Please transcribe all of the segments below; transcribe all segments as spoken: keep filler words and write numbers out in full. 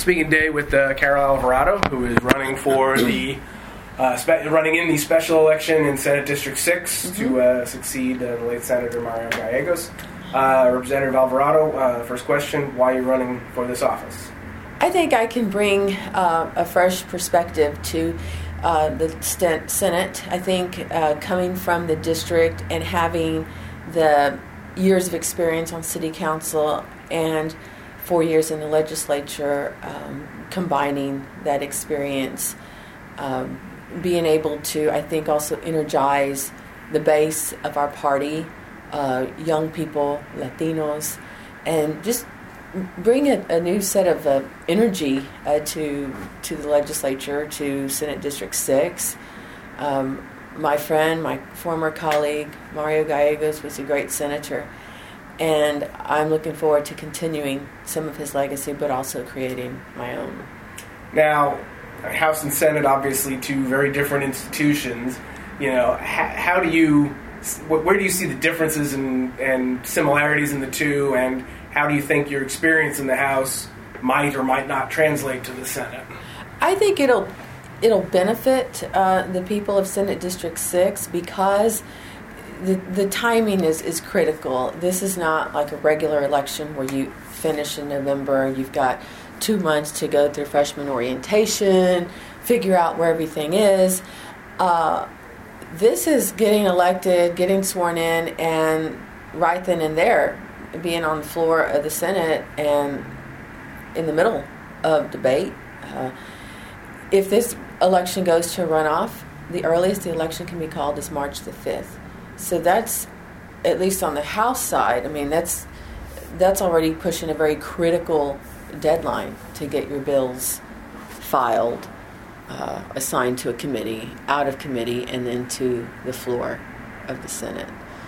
speaking today with uh, Carol Alvarado, who is running for the uh, spe- running in the special election in Senate District six mm-hmm. to uh, succeed uh, the late Senator Mario Gallegos. Uh, Representative Alvarado, uh, first question: why are you running for this office? I think I can bring uh, a fresh perspective to uh, the Senate. I think uh, coming from the district and having the years of experience on city council and four years in the legislature, um, combining that experience, um, being able to, I think, also energize the base of our party, uh, young people, Latinos, and just bring a, a new set of uh, energy uh, to to the legislature, to Senate District six. Um, my friend, my former colleague, Mario Gallegos, was a great senator. And I'm looking forward to continuing some of his legacy, but also creating my own. Now, House and Senate, obviously, two very different institutions. You know, how, how do you, where do you see the differences and, and similarities in the two, and how do you think your experience in the House might or might not translate to the Senate? I think it'll it'll benefit uh, the people of Senate District six because The, the timing is, is critical. This is not like a regular election where you finish in November and you've got two months to go through freshman orientation, figure out where everything is. Uh, this is getting elected, getting sworn in, and right then and there, being on the floor of the Senate and in the middle of debate. Uh, if this election goes to a runoff, the earliest the election can be called is March the fifth. So that's, at least on the House side, I mean, that's that's already pushing a very critical deadline to get your bills filed, uh, assigned to a committee, out of committee, and then to the floor of the Senate.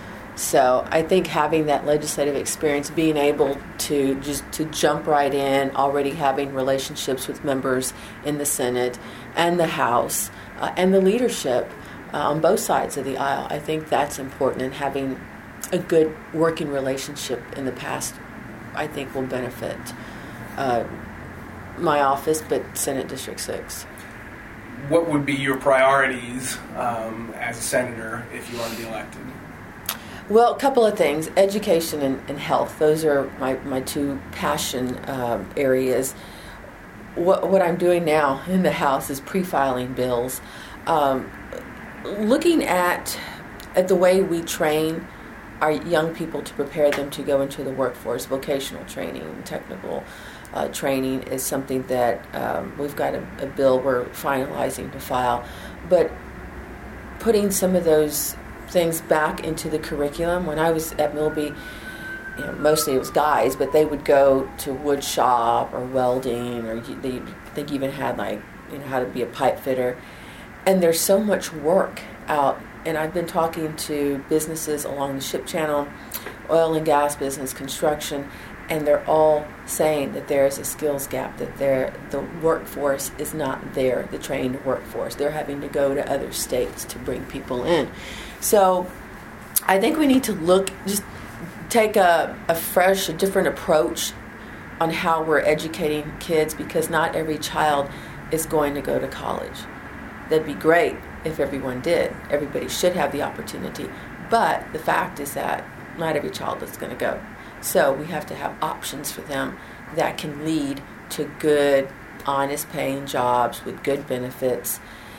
So I think having that legislative experience, being able to just to jump right in, already having relationships with members in the Senate and the House uh, and the leadership, Uh, on both sides of the aisle, I think that's important, and having a good working relationship in the past, I think, will benefit uh, my office, but Senate District six. What would be your priorities um, as a senator if you want to be elected? Well, a couple of things. Education and, and health. Those are my, my two passion um, areas. What, what I'm doing now in the House is pre-filing bills. Um, Looking at at the way we train our young people to prepare them to go into the workforce, vocational training, technical uh, training is something that um, we've got a, a bill we're finalizing to file. But putting some of those things back into the curriculum. When I was at Milby, you know, mostly it was guys, but they would go to wood shop or welding, or they, they even had like you know how to be a pipe fitter. And there's so much work out, and I've been talking to businesses along the ship channel, oil and gas business, construction, and they're all saying that there is a skills gap, that the workforce is not there, the trained workforce. They're having to go to other states to bring people in. So I think we need to look, just take a, a fresh, a different approach on how we're educating kids, because not every child is going to go to college. That'd be great if everyone did. Everybody should have the opportunity. But the fact is that not every child is going to go. So we have to have options for them that can lead to good, honest paying jobs with good benefits.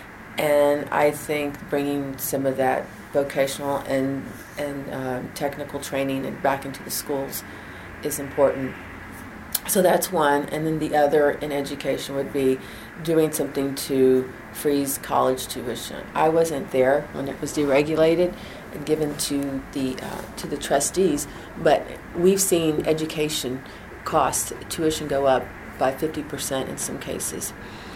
And I think bringing some of that vocational and, and um, technical training and back into the schools is important. So that's one. And then the other in education would be doing something to freeze college tuition. I wasn't there when it was deregulated and given to the uh, to the trustees, but we've seen education costs, tuition go up by fifty percent in some cases.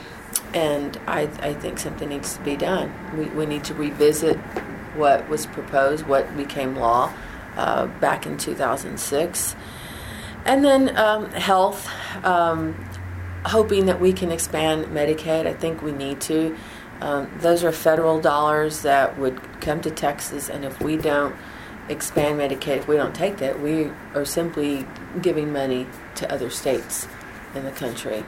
And I, I think something needs to be done. We, we need to revisit what was proposed, what became law uh, back in two thousand six. And then um, health, um, hoping that we can expand Medicaid. I think we need to. Um, those are federal dollars that would come to Texas, and if we don't expand Medicaid, if we don't take that, we are simply giving money to other states in the country.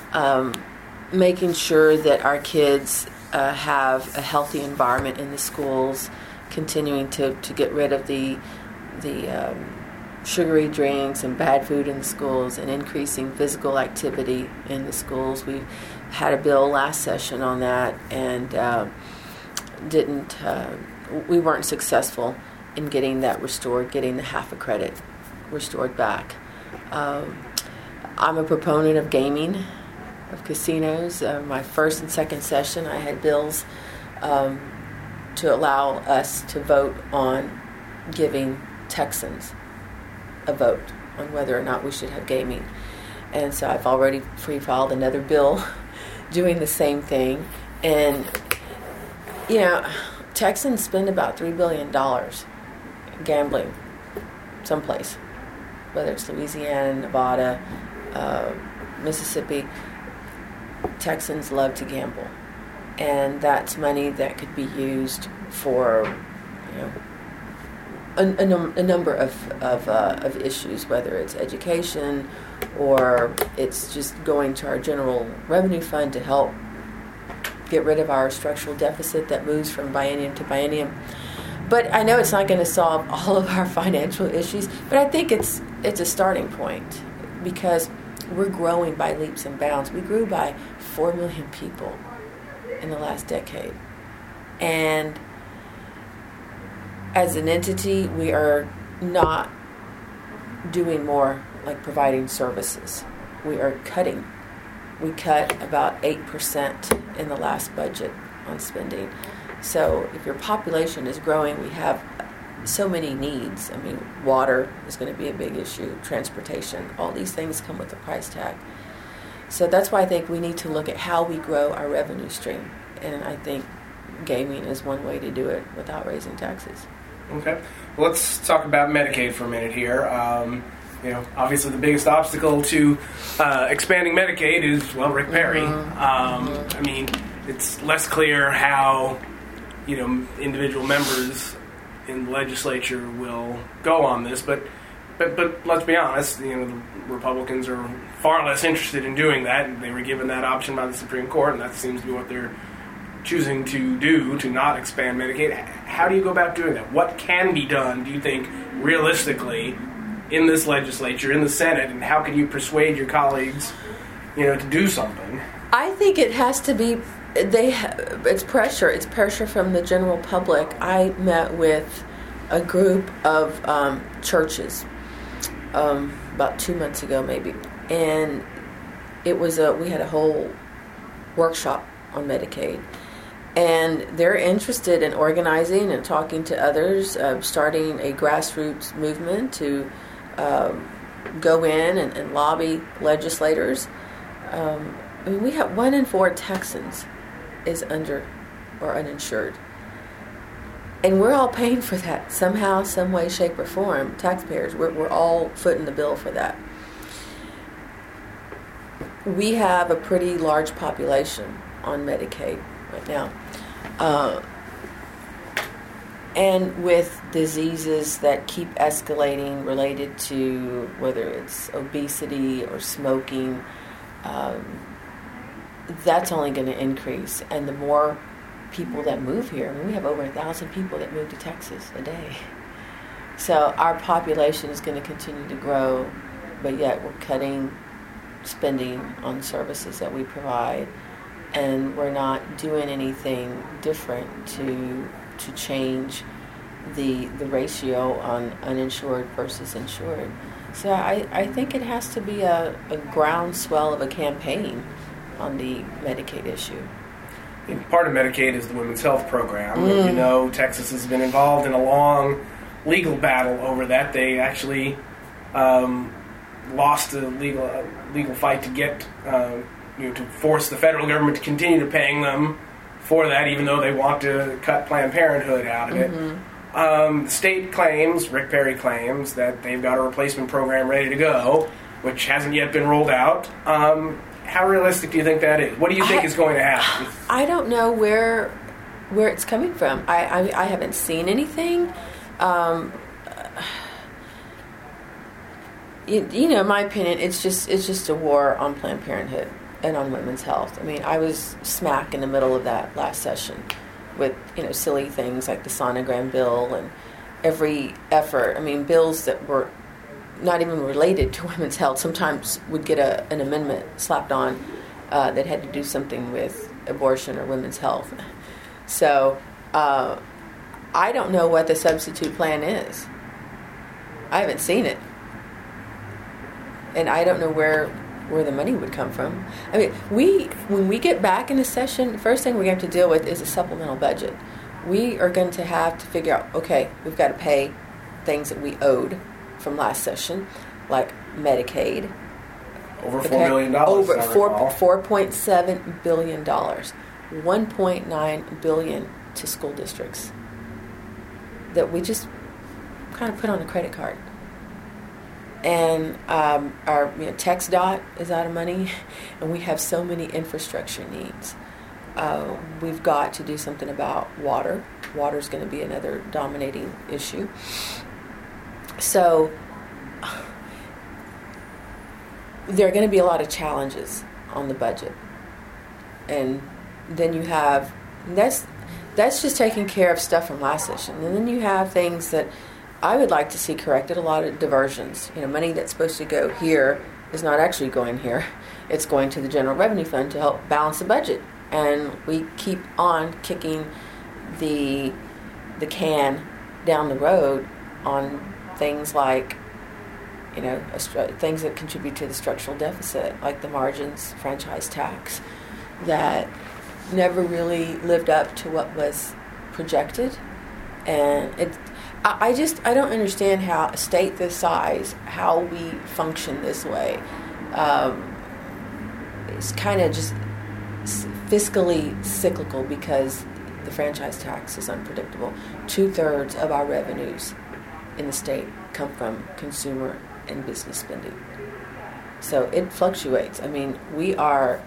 um, making sure that our kids uh, have a healthy environment in the schools, continuing to, to get rid of the the um, sugary drinks and bad food in the schools, and increasing physical activity in the schools. We had a bill last session on that, and uh, didn't uh, we weren't successful in getting that restored, getting the half a credit restored back. Um, I'm a proponent of gaming, of casinos. Uh, my first and second session, I had bills um, to allow us to vote on giving Texans a vote on whether or not we should have gaming. And so I've already pre-filed another bill doing the same thing. And, you know, Texans spend about three billion dollars gambling someplace, whether it's Louisiana, Nevada, uh, Mississippi. Texans love to gamble. And that's money that could be used for, you know, A, a, num- a number of of, uh, of issues, whether it's education or it's just going to our general revenue fund to help get rid of our structural deficit that moves from biennium to biennium. But I know it's not going to solve all of our financial issues, but I think it's it's a starting point, because we're growing by leaps and bounds. We grew by four million people in the last decade. And as an entity, we are not doing more like providing services. We are cutting. We cut about eight percent in the last budget on spending. So if your population is growing, we have so many needs. I mean, water is going to be a big issue, transportation, all these things come with a price tag. So that's why I think we need to look at how we grow our revenue stream. And I think gaming is one way to do it without raising taxes. Okay. Well, let's talk about Medicaid for a minute here. Um, you know, obviously the biggest obstacle to uh, expanding Medicaid is, well, Rick Perry. Mm-hmm. Um, mm-hmm. I mean, it's less clear how, you know, individual members in the legislature will go on this, but but but let's be honest, you know, the Republicans are far less interested in doing that. They were given that option by the Supreme Court, and that seems to be what they're choosing to do, to not expand Medicaid. How do you go about doing that? What can be done, do you think, realistically, in this legislature, in the Senate, and how can you persuade your colleagues, you know, to do something? I think it has to be, they. it's pressure. It's pressure from the general public. I met with a group of um, churches um, about two months ago, maybe, and it was a. We had a whole workshop on Medicaid. And they're interested in organizing and talking to others, uh, starting a grassroots movement to um, go in and, and lobby legislators. Um, I mean, we have one in four Texans is under or uninsured. And we're all paying for that somehow, some way, shape, or form. Taxpayers, we're, we're all footing the bill for that. We have a pretty large population on Medicaid right now. Uh, and with diseases that keep escalating related to whether it's obesity or smoking, um, that's only going to increase. And the more people that move here, I mean, we have over a thousand people that move to Texas a day. So our population is going to continue to grow, but yet we're cutting spending on services that we provide. And we're not doing anything different to to change the the ratio on uninsured versus insured. So I, I think it has to be a, a groundswell of a campaign on the Medicaid issue. And part of Medicaid is the Women's Health Program. Mm. You know, Texas has been involved in a long legal battle over that. They actually um, lost a legal a legal fight to get. Uh, You know, to force the federal government to continue to paying them for that, even though they want to cut Planned Parenthood out of it. Mm-hmm. Um, the state claims, Rick Perry claims, that they've got a replacement program ready to go, which hasn't yet been rolled out. Um, how realistic do you think that is? What do you think I, is going to happen? I don't know where where it's coming from. I I, I haven't seen anything. Um, you, you know, in my opinion, it's just it's just a war on Planned Parenthood. and on women's health. I mean, I was smack in the middle of that last session with, you know, silly things like the sonogram bill and every effort. I mean, bills that were not even related to women's health sometimes would get a, an amendment slapped on uh, that had to do something with abortion or women's health. So uh, I don't know what the substitute plan is. I haven't seen it. And I don't know where where the money would come from. I mean, we when we get back in the session, the first thing we're going to have to deal with is a supplemental budget. We are going to have to figure out, okay, we've got to pay things that we owed from last session, like Medicaid. Over four okay? million dollars. Over four four point seven billion dollars, one point nine billion dollars to school districts that we just kind of put on a credit card. And um, our you know, TxDOT is out of money, and we have so many infrastructure needs. Uh, we've got to do something about water. Water is going to be another dominating issue. So there are going to be a lot of challenges on the budget, and then you have that's that's just taking care of stuff from last session, and then you have things that I would like to see corrected. A lot of diversions. You know, money that's supposed to go here is not actually going here. It's going to the general revenue fund to help balance the budget. And we keep on kicking the the can down the road on things like, you know, a stru- things that contribute to the structural deficit, like the margins franchise tax, that never really lived up to what was projected. And it I just, I don't understand how a state this size, how we function this way. Um, it's kind of just fiscally cyclical because the franchise tax is unpredictable. Two-thirds of our revenues in the state come from consumer and business spending. So it fluctuates. I mean, we are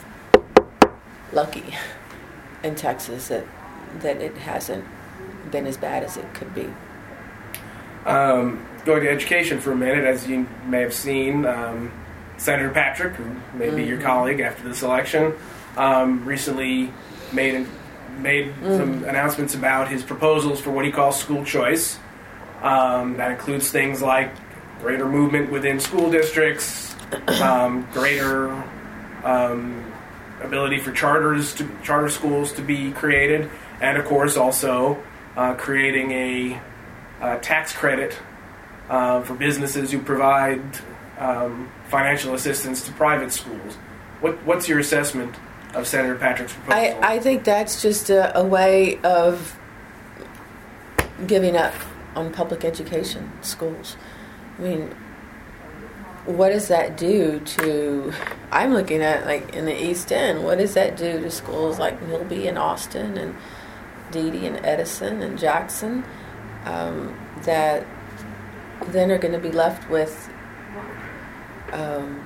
lucky in Texas that that it hasn't been as bad as it could be. Um, going to education for a minute, as you may have seen, um, Senator Patrick, who may be mm-hmm. your colleague after this election, um, recently made made mm. some announcements about his proposals for what he calls school choice. Um, that includes things like greater movement within school districts, um, greater um, ability for charters to charter schools to be created, and of course also uh, creating a uh, tax credit uh, for businesses who provide um, financial assistance to private schools. What, what's your assessment of Senator Patrick's proposal? I, I think that's just a, a way of giving up on public education schools. I mean, what does that do to, I'm looking at like in the East End, what does that do to schools like Milby and Austin and Deedy and Edison and Jackson um, that then are going to be left with um,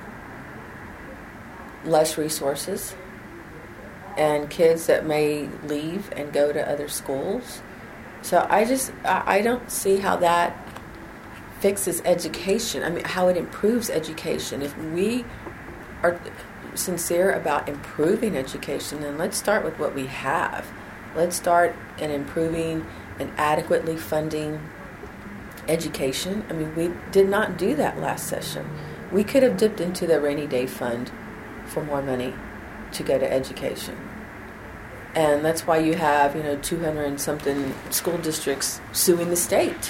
less resources and kids that may leave and go to other schools. So I just, I don't see how that fixes education. I mean, how it improves education. If we are sincere about improving education, then let's start with what we have. Let's start in improving and adequately funding education. I mean, we did not do that last session. We could have dipped into the rainy day fund for more money to go to education. And that's why you have, you know, two hundred and something school districts suing the state.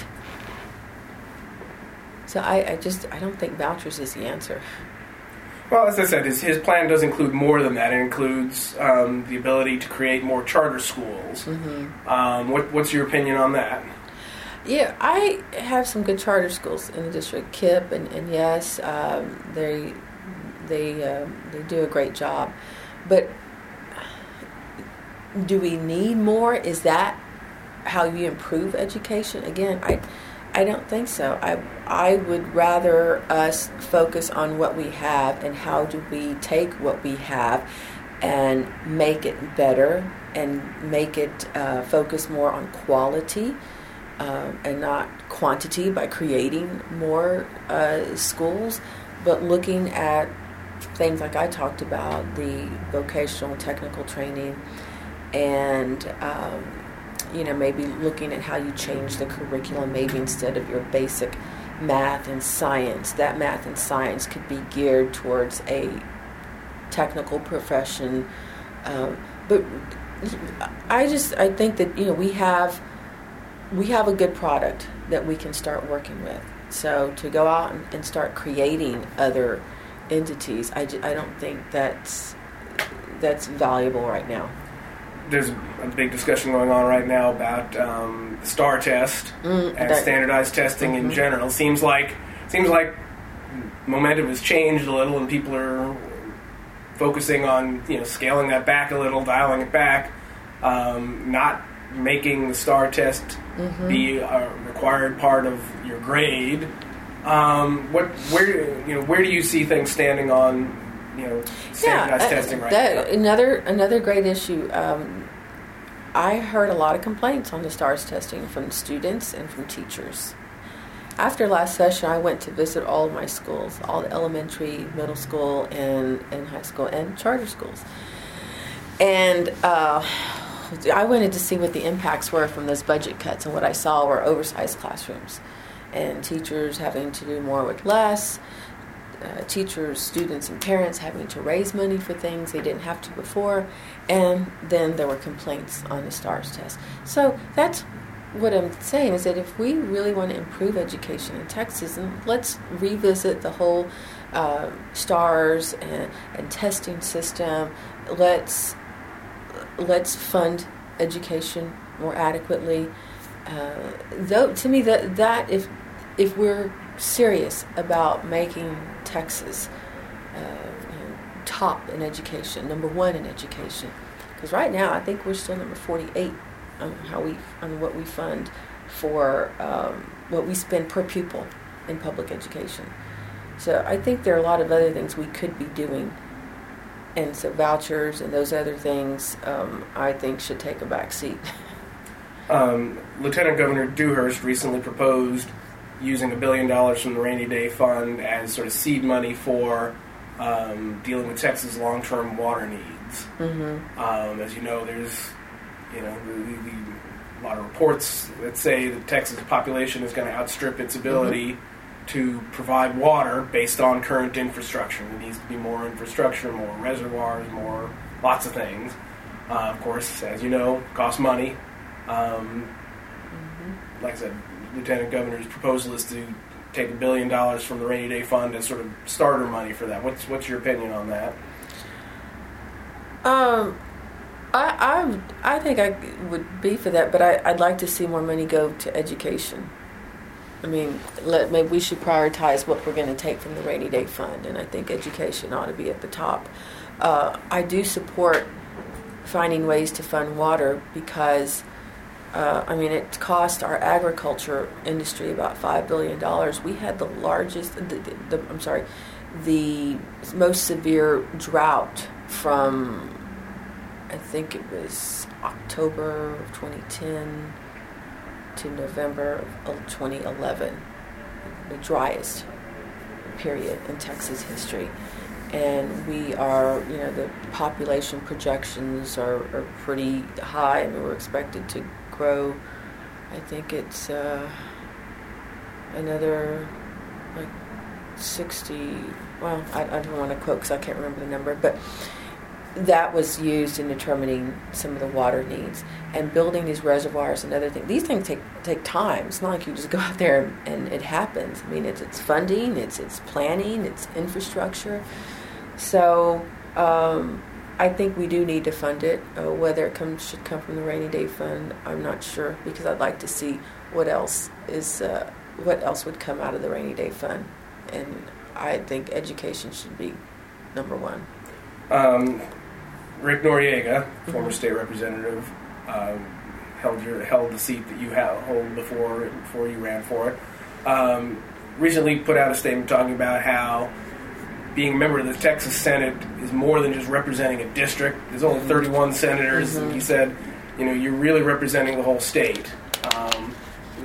So I, I just, I don't think vouchers is the answer. Well, as I said, his, his plan does include more than that. It includes um, the ability to create more charter schools. Mm-hmm. Um, what, what's your opinion on that? Yeah, I have some good charter schools in the district. K I P and, and yes, um, they they uh, they do a great job. But do we need more? Is that how you improve education? Again, I I don't think so. I I would rather us focus on what we have and how do we take what we have and make it better and make it uh, focus more on quality um, and not quantity by creating more uh, schools, but looking at things like I talked about, the vocational technical training, and um, you know, maybe looking at how you change the curriculum. Maybe instead of your basic math and science, that math and science could be geared towards a technical profession. Um, but I just I think that, you know, we have we have a good product that we can start working with. So to go out and, and start creating other entities, I, I don't think that's that's valuable right now. There's a big discussion going on right now about um, STAR test mm, and that, standardized testing mm-hmm. in general. Seems like seems like momentum has changed a little, and people are focusing on, you know, scaling that back a little, dialing it back, um, not making the STAR test mm-hmm. be a required part of your grade. Um, what where you know where do you see things standing on, you know, standardized yeah, testing right that, now? Another another great issue. Um, I heard a lot of complaints on the STARS testing from students and from teachers. After last session, I went to visit all of my schools, all the elementary, middle school, and, and high school, and charter schools. And uh, I wanted to see what the impacts were from those budget cuts, and what I saw were oversized classrooms and teachers having to do more with less, uh, teachers, students, and parents having to raise money for things they didn't have to before, and then there were complaints on the STARS test. So that's what I'm saying, is that if we really want to improve education in Texas, and let's revisit the whole uh, STARS and, and testing system. Let's let's fund education more adequately. Uh, though, to me, that that if if we're serious about making Texas uh, you know, top in education, number one in education, because right now I think we're still number forty-eight on how we on what we fund for um, what we spend per pupil in public education. So I think there are a lot of other things we could be doing, and so vouchers and those other things um, I think should take a back seat. Um, Lieutenant Governor Dewhurst recently proposed using a billion dollars from the rainy day fund as sort of seed money for um, dealing with Texas' long-term water needs. Mm-hmm. Um, as you know, there's you know the, the, the, a lot of reports that say that Texas' population is going to outstrip its ability mm-hmm. to provide water based on current infrastructure. There needs to be more infrastructure, more reservoirs, more lots of things. Uh, of course, as you know, costs money. Um, mm-hmm. Like I said, Lieutenant Governor's proposal is to take a billion dollars from the rainy day fund as sort of starter money for that. What's what's your opinion on that? Um, I I I think I would be for that, but I, I'd like to see more money go to education. I mean, let, maybe we should prioritize what we're going to take from the rainy day fund, and I think education ought to be at the top. Uh, I do support finding ways to fund water because. Uh, I mean, it cost our agriculture industry about five billion dollars. We had the largest, the, the, the, I'm sorry, the most severe drought from, I think it was October of twenty ten to November of twenty eleven, the driest period in Texas history. And we are, you know, the population projections are, are pretty high. I mean, we're expected to grow, I think it's uh, another like sixty, well, I, I don't want to quote because I can't remember the number, but that was used in determining some of the water needs and building these reservoirs and other things. These things take take time. It's not like you just go out there and, and it happens. I mean, it's it's funding, it's it's planning, it's infrastructure. So um, I think we do need to fund it. Uh, whether it comes should come from the rainy day fund, I'm not sure, because I'd like to see what else is uh, what else would come out of the rainy day fund, and I think education should be number one. Um, Rick Noriega, mm-hmm. former state representative, um, held your held the seat that you ha- hold before before you ran for it. Um, recently, put out a statement talking about how being a member of the Texas Senate is more than just representing a district. There's only thirty-one senators, mm-hmm. and he said, you know, you're really representing the whole state. Um, you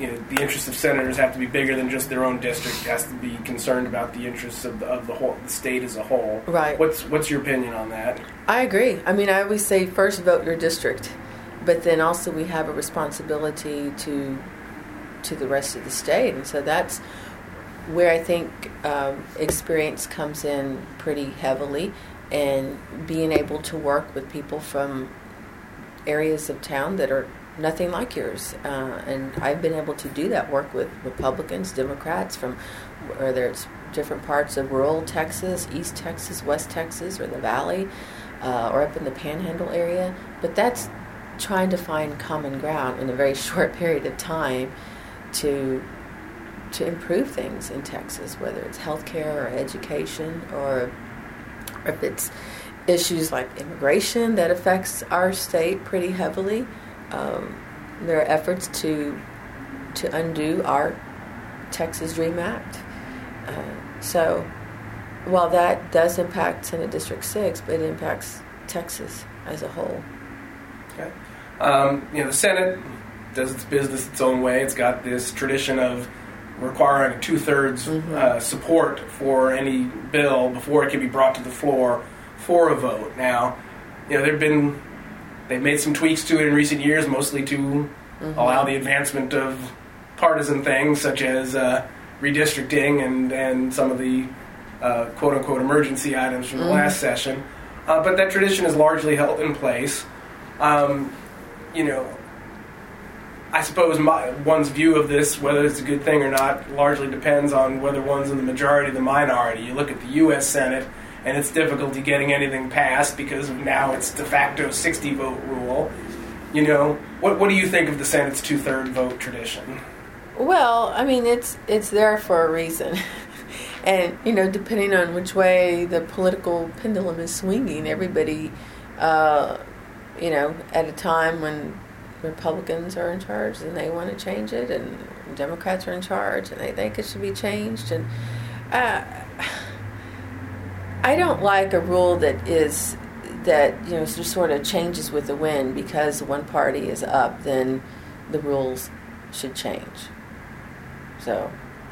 you know, the interests of senators have to be bigger than just their own district. It has to be concerned about the interests of the, of the whole the state as a whole. Right. What's what's your opinion on that? I agree. I mean, I always say first vote your district, but then also we have a responsibility to to the rest of the state, and so that's where I think um, experience comes in pretty heavily, and being able to work with people from areas of town that are nothing like yours. Uh, and I've been able to do that work with Republicans, Democrats, from whether it's different parts of rural Texas, East Texas, West Texas, or the Valley, uh, or up in the Panhandle area. But that's trying to find common ground in a very short period of time to to improve things in Texas, whether it's healthcare or education, or if it's issues like immigration that affects our state pretty heavily. Um, there are efforts to to undo our Texas Dream Act. Uh, so while that does impact Senate District six, but it impacts Texas as a whole. Okay. Um, you know, the Senate does its business its own way. It's got this tradition of requiring two-thirds mm-hmm. uh, support for any bill before it can be brought to the floor for a vote. Now, you know, there have been, they've made some tweaks to it in recent years, mostly to mm-hmm. allow the advancement of partisan things such as uh, redistricting and, and some of the uh, quote-unquote emergency items from the mm-hmm. last session. Uh, but that tradition is largely held in place. Um, you know, I suppose my, one's view of this, whether it's a good thing or not, largely depends on whether one's in the majority or the minority. You look at the U S Senate, and it's difficulty getting anything passed because of now it's de facto sixty-vote rule. You know, what what do you think of the Senate's two-third vote tradition? Well, I mean, it's it's there for a reason. And, you know, depending on which way the political pendulum is swinging, everybody, uh, you know, at a time when Republicans are in charge and they want to change it, and Democrats are in charge and they think it should be changed. And uh, I don't like a rule that is that, you know, just sort of changes with the wind. Because one party is up, then the rules should change. So,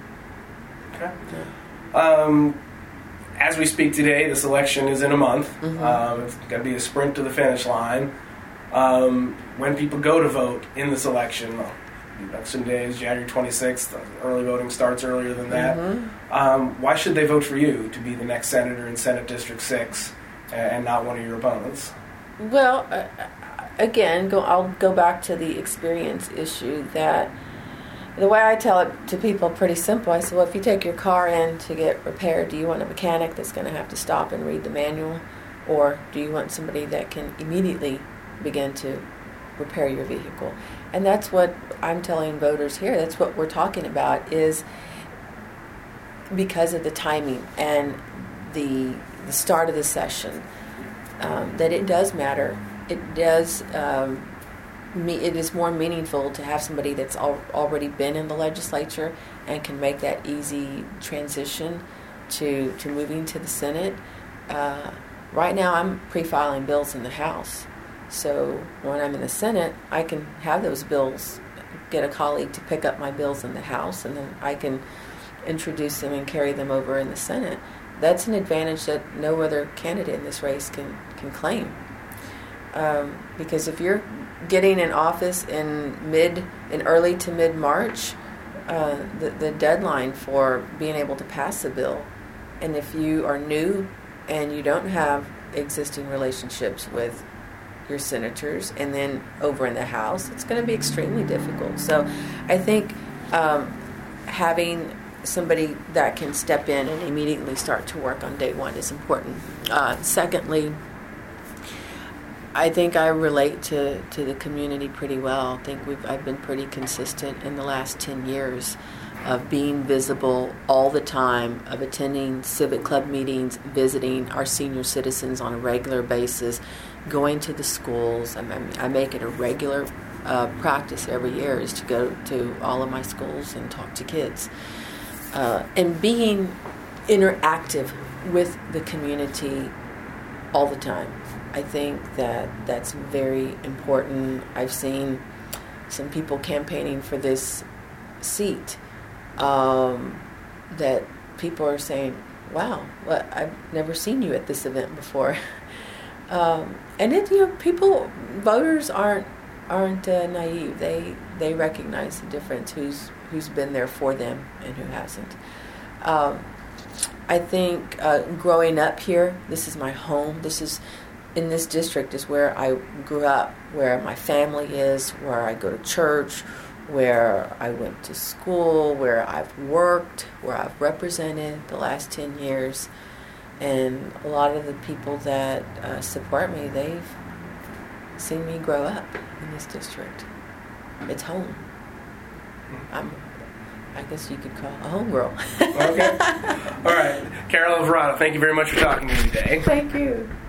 okay. Yeah. Um, as we speak today, this election is in a month. Mm-hmm. Um, it's going to be a sprint to the finish line. Um, when people go to vote in this election, well, election day is January twenty-sixth. Early voting starts earlier than that. Mm-hmm. Um, why should they vote for you to be the next senator in Senate District six and not one of your opponents? Well, uh, again, go, I'll go back to the experience issue. That the way I tell it to people, pretty simple. I say, well, if you take your car in to get repaired, do you want a mechanic that's going to have to stop and read the manual? Or do you want somebody that can immediately begin to repair your vehicle? And that's what I'm telling voters here. That's what we're talking about, is because of the timing and the the start of the session, um, that it does matter. It does. Um, me, it is more meaningful to have somebody that's al- already been in the legislature and can make that easy transition to to moving to the Senate. Uh, right now, I'm pre-filing bills in the House. So when I'm in the Senate, I can have those bills, get a colleague to pick up my bills in the House, and then I can introduce them and carry them over in the Senate. That's an advantage that no other candidate in this race can, can claim. Um, because if you're getting in office in mid, in early to mid-March, uh, the, the deadline for being able to pass the bill, and if you are new and you don't have existing relationships with your senators, and then over in the House, it's going to be extremely difficult. So I think um, having somebody that can step in and immediately start to work on day one is important. Uh, secondly, I think I relate to, to the community pretty well. I think we've I've been pretty consistent in the last ten years of being visible all the time, of attending civic club meetings, visiting our senior citizens on a regular basis, going to the schools. I, mean, I make it a regular uh, practice every year is to go to all of my schools and talk to kids. Uh, and being interactive with the community all the time. I think that that's very important. I've seen some people campaigning for this seat, um, that people are saying, wow, well, I've never seen you at this event before. um, and it, you know, people, voters aren't aren't uh, naive. They they recognize the difference. Who's who's been there for them and who hasn't. Um, I think uh, growing up here, this is my home. This is in this district is where I grew up, where my family is, where I go to church, where I went to school, where I've worked, where I've represented the last ten years. And a lot of the people that uh, support me, they've seen me grow up in this district. It's home. I'm, I guess you could call a homegirl. Okay. All right. Carol Alvarado, thank you very much for talking to me today. Thank you.